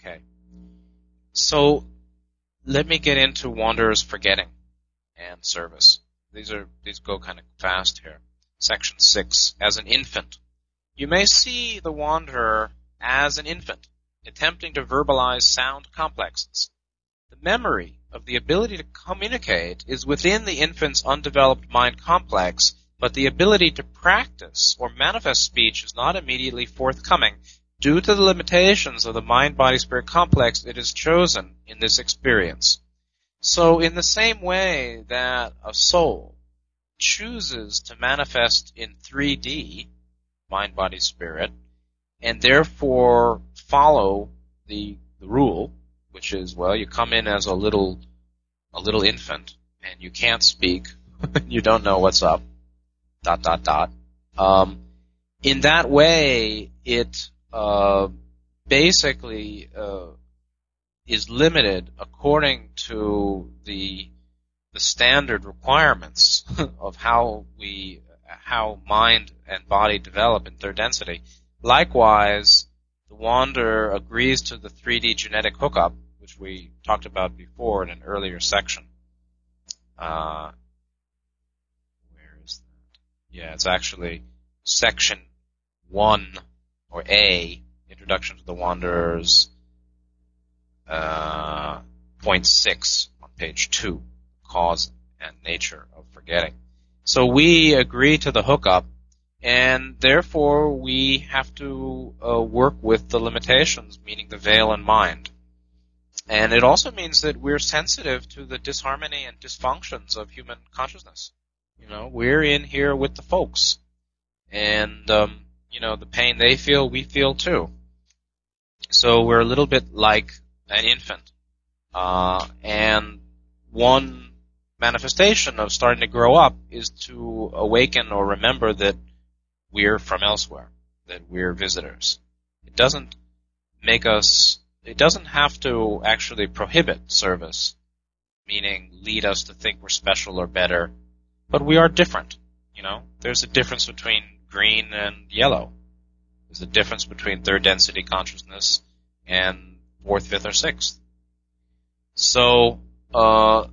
Okay. So let me get into wanderers forgetting and service. These go kind of fast here. Section 6. As an infant. You may see the wanderer as an infant, attempting to verbalize sound complexes. The memory of the ability to communicate is within the infant's undeveloped mind complex, but the ability to practice or manifest speech is not immediately forthcoming due to the limitations of the mind-body-spirit complex it has chosen in this experience. So in the same way that a soul chooses to manifest in 3D, mind, body, spirit, and therefore follow the rule, which is, well, you come in as a little infant, and you can't speak, you don't know what's up, ... In that way, it basically is limited according to the standard requirements of how mind and body develop in third density. Likewise, the wanderer agrees to the 3D genetic hookup, which we talked about before in an earlier section. Where is that? Yeah, it's actually section 1, or A, Introduction to the Wanderers, point 6 on page 2, Cause and Nature of Forgetting. So we agree to the hookup, and therefore we have to work with the limitations, meaning the veil in mind. And it also means that we're sensitive to the disharmony and dysfunctions of human consciousness. You know, we're in here with the folks. And, the pain they feel, we feel too. So we're a little bit like an infant. And one manifestation of starting to grow up is to awaken or remember that we're from elsewhere, that we're visitors. It doesn't have to actually prohibit service, meaning lead us to think we're special or better, but we are different. There's a difference between green and yellow. There's a difference between third density consciousness and fourth, fifth, or sixth. So, let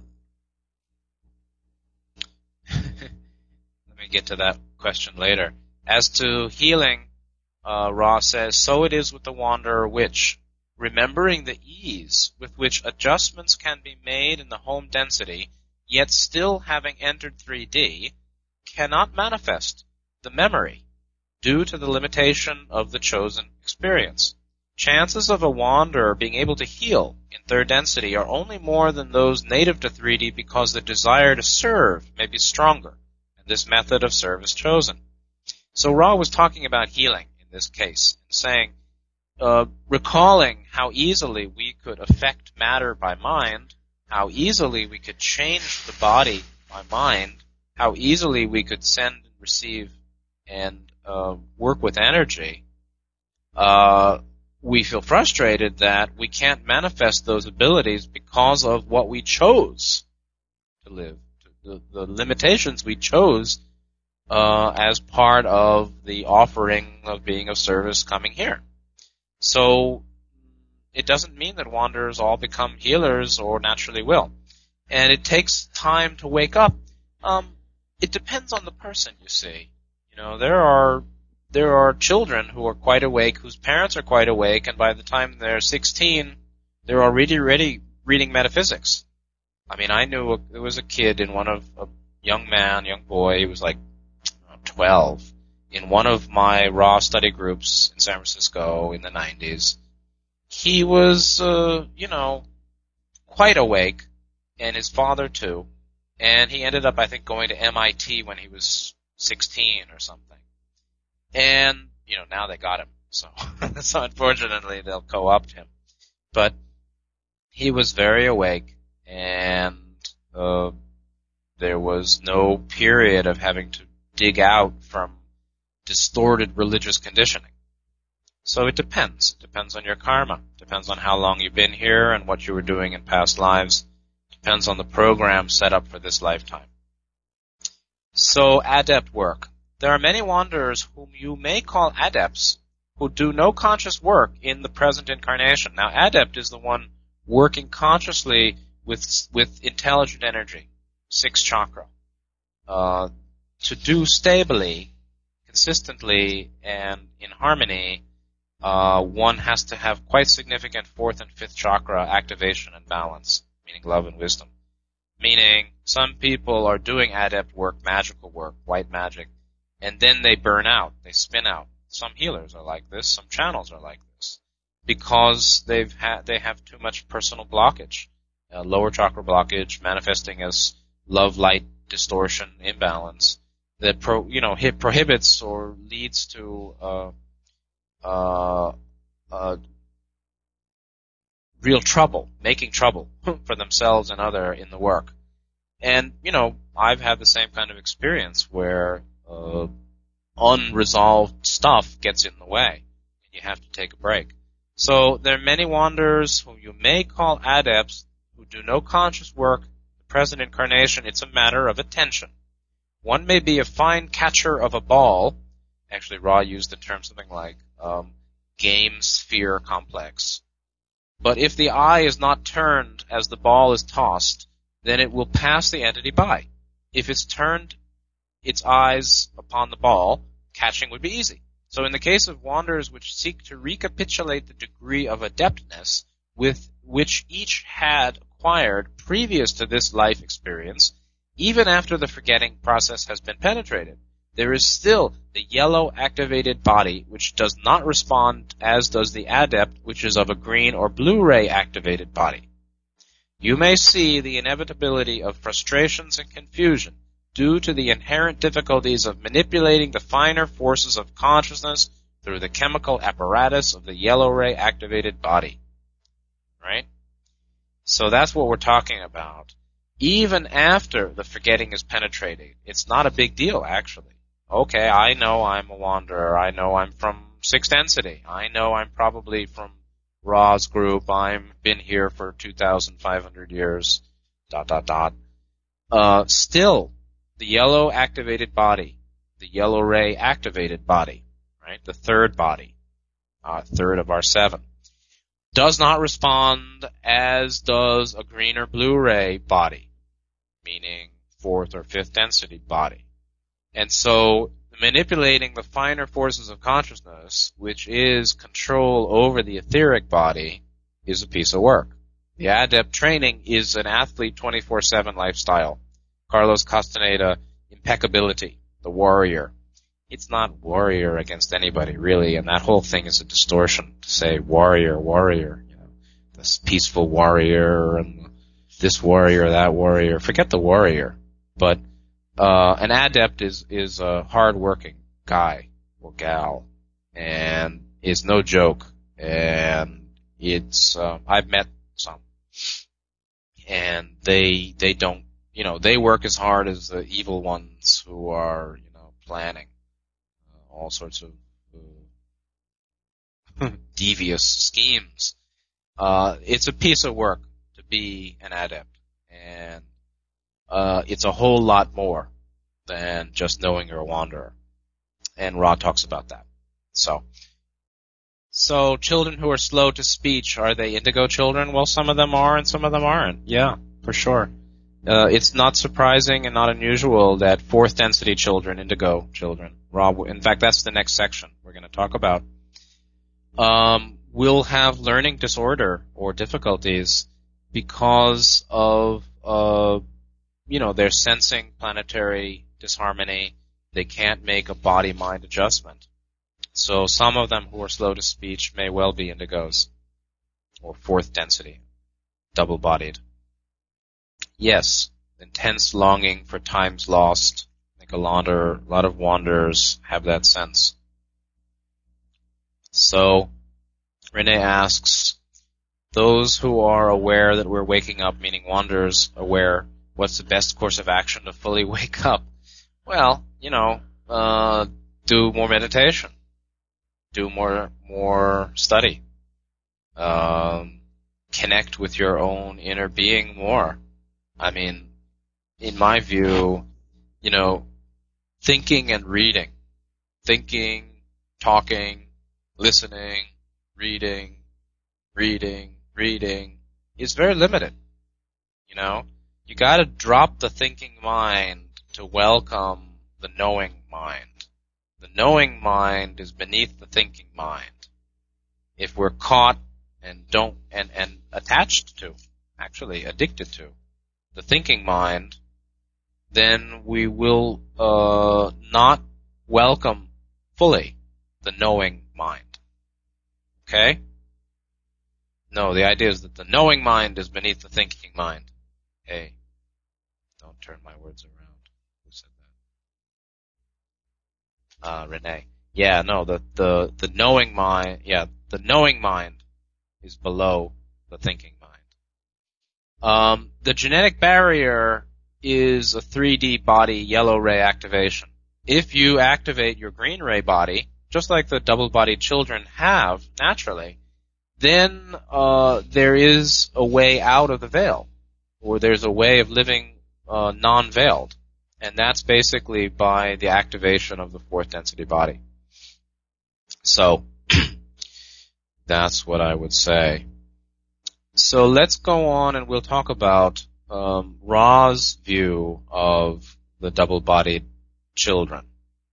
me get to that question later. As to healing, Ra says, so it is with the wanderer which, remembering the ease with which adjustments can be made in the home density, yet still having entered 3D, cannot manifest the memory due to the limitation of the chosen experience. Chances of a wanderer being able to heal in third density are only more than those native to 3D because the desire to serve may be stronger, and this method of service chosen. So Ra was talking about healing in this case, and saying, recalling how easily we could affect matter by mind, how easily we could change the body by mind, how easily we could send and receive and work with energy, we feel frustrated that we can't manifest those abilities because of what we chose to live, the limitations we chose as part of the offering of being of service coming here. So it doesn't mean that wanderers all become healers or naturally will. And it takes time to wake up. It depends on the person, you see. There are children who are quite awake, whose parents are quite awake, and by the time they're 16, they're already reading metaphysics. I mean, I knew there was a kid in a young boy, he was like 12, in one of my Ra study groups in San Francisco in the 90s. He was, quite awake, and his father too, and he ended up, I think, going to MIT when he was 16 or something. And, now they got him. So unfortunately they'll co-opt him. But he was very awake, and there was no period of having to dig out from distorted religious conditioning. So it depends. It depends on your karma. It depends on how long you've been here and what you were doing in past lives. It depends on the program set up for this lifetime. So adept work. There are many wanderers whom you may call adepts, who do no conscious work in the present incarnation. Now, adept is the one working consciously with intelligent energy, 6 chakra. To do stably, consistently, and in harmony, one has to have quite significant 4th and 5th chakra activation and balance, meaning love and wisdom. Meaning, some people are doing adept work, magical work, white magic, and then they burn out, they spin out. Some healers are like this, some channels are like this, because they have too much personal blockage, lower chakra blockage, manifesting as love, light, distortion, imbalance, that prohibits or leads to real trouble, making trouble for themselves and other in the work. And, I've had the same kind of experience where unresolved stuff gets in the way, and you have to take a break. So there are many wanderers whom you may call adepts who do no conscious work. The present incarnation, it's a matter of attention. One may be a fine catcher of a ball. Actually, Ra used the term something like game sphere complex. But if the eye is not turned as the ball is tossed, then it will pass the entity by. If it's turned its eyes upon the ball, catching would be easy. So in the case of wanderers which seek to recapitulate the degree of adeptness with which each had acquired previous to this life experience, even after the forgetting process has been penetrated, there is still the yellow activated body which does not respond as does the adept which is of a green or blue ray activated body. You may see the inevitability of frustrations and confusion due to the inherent difficulties of manipulating the finer forces of consciousness through the chemical apparatus of the yellow ray activated body. Right? So that's what we're talking about. Even after the forgetting is penetrated, it's not a big deal, actually. Okay, I know I'm a wanderer. I know I'm from 6th density. I know I'm probably from Ra's group. I've been here for 2,500 years. ... Still, the yellow activated body, the yellow ray activated body, right? The third body, third of our 7, does not respond as does a green or blue ray body, meaning 4th or 5th density body. And so manipulating the finer forces of consciousness, which is control over the etheric body, is a piece of work. The adept training is an athlete 24/7 lifestyle. Carlos Castaneda, impeccability, the warrior. It's not warrior against anybody, really, and that whole thing is a distortion to say warrior, this peaceful warrior and this warrior, that warrior. Forget the warrior. But an adept is a hard-working guy or gal, and is no joke. And it's I've met some, and they don't, they work as hard as the evil ones who are, planning all sorts of devious schemes. It's a piece of work to be an adept, and it's a whole lot more than just knowing you're a wanderer. And Ra talks about that. So children who are slow to speech, are they indigo children? Well, some of them are and some of them aren't. Yeah, for sure. It's not surprising and not unusual that 4th density children, indigo children, in fact, that's the next section we're going to talk about, will have learning disorder or difficulties because of, they're sensing planetary disharmony. They can't make a body-mind adjustment. So some of them who are slow to speech may well be indigos, or 4th density, double-bodied. Yes, intense longing for times lost. I think a lot of wanderers have that sense. So, Renee asks, those who are aware that we're waking up, meaning wanderers aware, what's the best course of action to fully wake up? Well, do more meditation. Do more study. Connect with your own inner being more. I mean, in my view, thinking and reading, thinking, talking, listening, reading, is very limited. You know? You gotta drop the thinking mind to welcome the knowing mind. The knowing mind is beneath the thinking mind. If we're caught and attached to, actually addicted to, the thinking mind, then we will not welcome fully the knowing mind. Okay? No, the idea is that the knowing mind is beneath the thinking mind. Hey, don't turn my words around. Who said that? Renee. Yeah, no, the knowing mind, the knowing mind is below the thinking mind. The genetic barrier is a 3D body yellow ray activation. If you activate your green ray body, just like the double-bodied children have naturally, then there is a way out of the veil, or there's a way of living non-veiled, and that's basically by the activation of the fourth density body. So that's what I would say. So let's go on and we'll talk about Ra's view of the double-bodied children,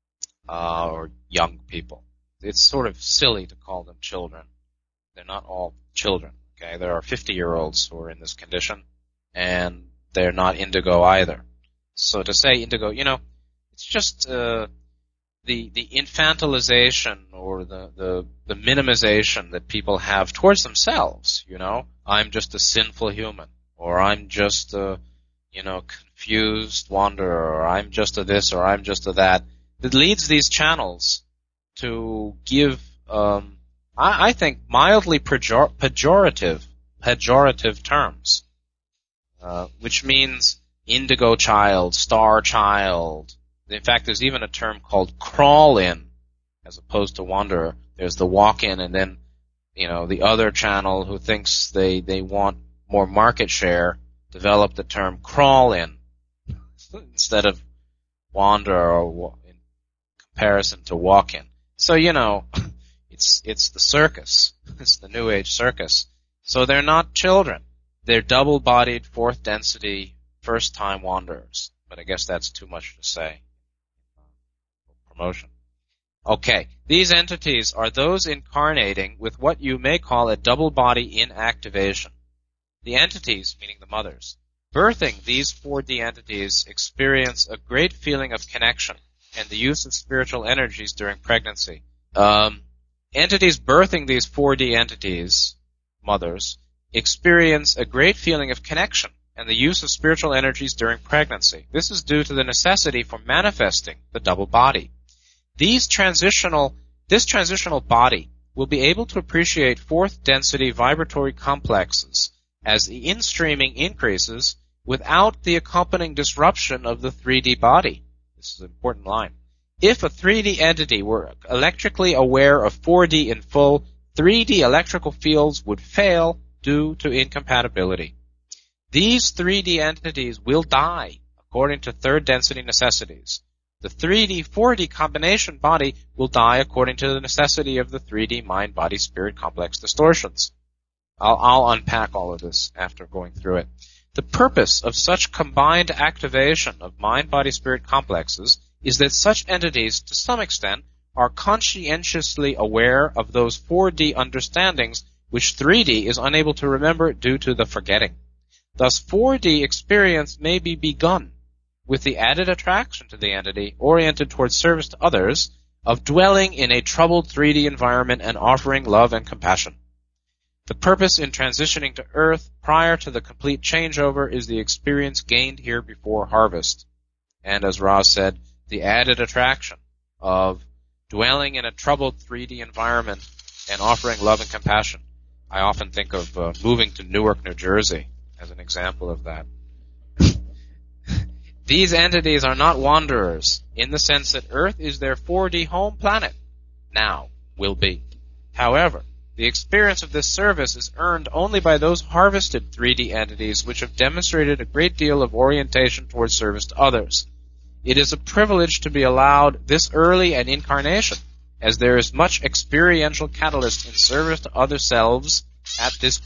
or young people. It's sort of silly to call them children. They're not all children, okay? There are 50-year-olds who are in this condition, and they're not indigo either. So to say indigo, it's just the infantilization or the minimization that people have towards themselves, I'm just a sinful human, or I'm just a, confused wanderer, or I'm just a this, or I'm just a that. That leads these channels to give, I think, mildly pejorative terms, which means indigo child, star child. In fact, there's even a term called crawl-in, as opposed to wanderer. There's the walk-in, and then, the other channel who thinks they want more market share developed the term crawl-in instead of wanderer, or in comparison to walk-in. So, it's the circus. It's the New Age circus. So they're not children. They're double-bodied, fourth density, first-time wanderers. But I guess that's too much to say. Promotion. Okay, these entities are those incarnating with what you may call a double body inactivation. The entities, meaning the mothers, birthing these 4D entities experience a great feeling of connection and the use of spiritual energies during pregnancy. Entities birthing these 4D entities, mothers, experience a great feeling of connection and the use of spiritual energies during pregnancy. This is due to the necessity for manifesting the double body. This transitional body will be able to appreciate fourth density vibratory complexes as the in-streaming increases without the accompanying disruption of the 3D body. This is an important line. If a 3D entity were electrically aware of 4D in full, 3D electrical fields would fail due to incompatibility. These 3D entities will die according to third density necessities. The 3D, 4D combination body will die according to the necessity of the 3D mind-body-spirit complex distortions. I'll unpack all of this after going through it. The purpose of such combined activation of mind-body-spirit complexes is that such entities, to some extent, are conscientiously aware of those 4D understandings which 3D is unable to remember due to the forgetting. Thus, 4D experience may be begun with the added attraction to the entity oriented towards service to others of dwelling in a troubled 3D environment and offering love and compassion. The purpose in transitioning to Earth prior to the complete changeover is the experience gained here before harvest. And as Ra said, the added attraction of dwelling in a troubled 3D environment and offering love and compassion. I often think of moving to Newark, New Jersey as an example of that. These entities are not wanderers in the sense that Earth is their 4D home planet. Now, will be. However, the experience of this service is earned only by those harvested 3D entities which have demonstrated a great deal of orientation towards service to others. It is a privilege to be allowed this early an incarnation as there is much experiential catalyst in service to other selves at this